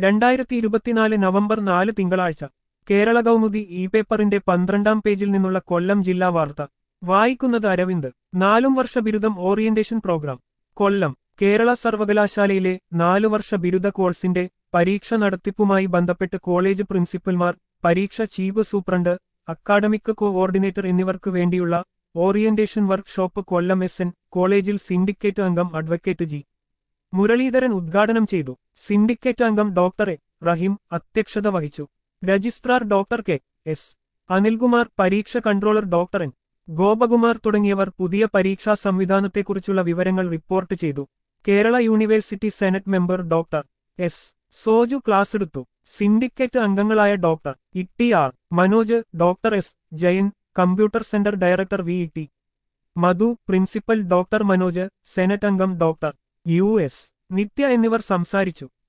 2024 November 4 തിങ്കളാഴ്ച Kerala Kaumudi E പേപ്പറിന്റെ 12-ാം പേജിൽ നിന്നുള്ള കൊല്ലം ജില്ലാ വാർത്ത വായിക്കുന്നത് അരവിന്ദ് 4-വർഷ ബിരുദം ഓറിയന്റേഷൻ പ്രോഗ്രാം കൊല്ലം കേരള സർവകലാശാലയിലെ 4-വർഷ ബിരുദ കോഴ്സിന്റെ പരീക്ഷ നടത്തിപ്പുമായി ബന്ധപ്പെട്ട് കോളേജ് പ്രിൻസിപ്പൽമാർ പരീക്ഷ ചീഫ് സൂപ്രണ്ട് അക്കാഡമിക് കോഓർഡിനേറ്റർ എന്നിവർക്ക് വേണ്ടിയുള്ള orientation workshop Kollam S N കോളേജിൽ സിൻഡിക്കേറ്റ് അംഗം അഡ്വക്കേറ്റ് ജി മുരളീധരൻ ഉദ്ഘാടനം ചെയ്തു. സിൻഡിക്കേറ്റ് അംഗം ഡോക്ടർ എ റഹീം അധ്യക്ഷത വഹിച്ചു. Registrar doctor K S Anilkumar, പരീക്ഷ കൺട്രോളർ ഡോക്ടർ എൻ ഗോപകുമാർ തുടങ്ങിയവർ പുതിയ പരീക്ഷാ സംവിധാനത്തെക്കുറിച്ചുള്ള വിവരങ്ങൾ റിപ്പോർട്ട് ചെയ്തു. Kerala university senate member doctor S Soju ക്ലാസ്സെടുത്തു. സിൻഡിക്കേറ്റ് അംഗങ്ങളായ doctor E R Manoj, doctor S Jayan, computer centre director V T Madhu, principal doctor Manoj, senate അംഗം ഡോക്ടർ യു എസ് നിത്യ എന്നിവർ സംസാരിച്ചു.